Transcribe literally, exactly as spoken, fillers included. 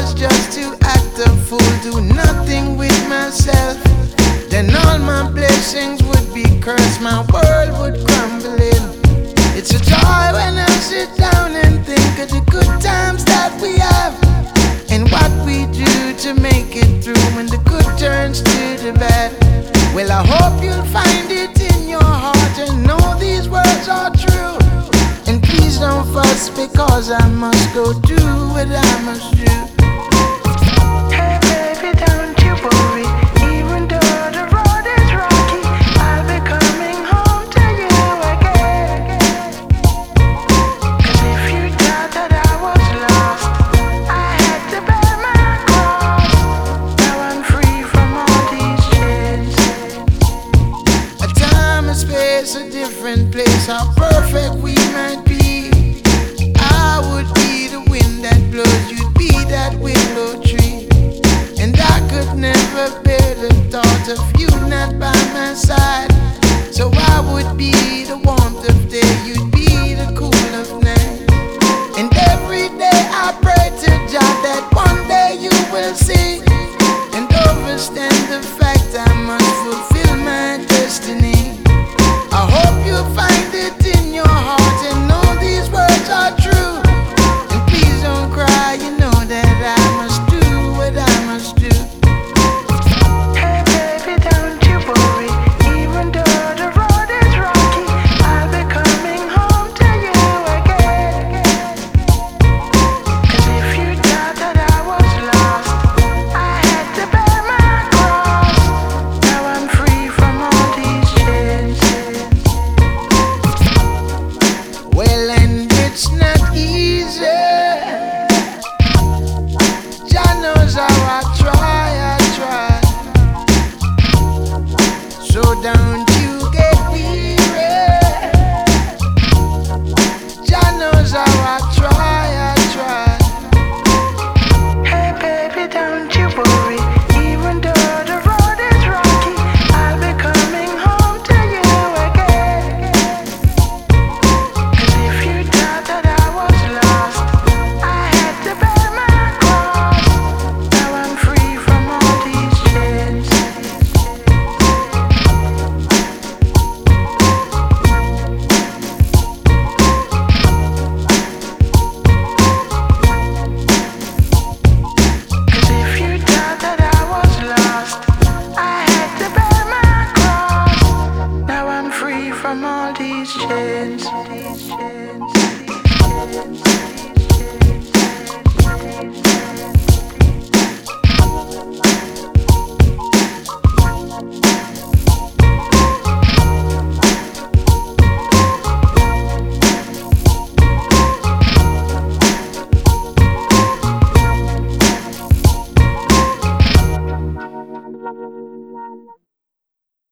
was just to act a fool, do nothing with myself, then all my blessings would be cursed, my world would crumble in. It's a joy when I sit down and think of the good times that we have, and what we do to make it through when the good turns to the bad. Well, I hope you'll find it in your heart and know these words are true. And please don't fuss, because I must go do what I must do. Hey baby, don't you worry, even though the road is rocky, I'll be coming home to you again. 'Cause if you thought that I was lost, I had to bear my cross. Now I'm free from all these chains. A time, a space, a different place, how perfect we might be. I would be the wind that blows, you'd be that willow tree. And I could never bear the thought of you not by my side. So I would be the warmth of day, you'd be the cool of night. And every day I pray to God that one day you will see and understand the fact I must fulfill my destiny. I hope you find it in your heart and know these words are true. And please don't cry, you know that I must do what I must do. Hey baby, don't you worry, even though the road is rocky, I'll be coming home to you again. 'Cause if you thought that I was lost, I had to bear my cross. Now I'm free from all these chains. Well, and it's not easy. Jah knows how I try, I try. So don't you get weary. Jah knows how I try, I try. Hey baby, don't you worry, even though the road is rocky, I'll be coming home to you again. 'Cause if you thought that I was lost, I had to bear my cross. Now I'm free from all these chains. 'Cause if you thought that I was lost, I had to bear my cross. Now I'm free from all these chains.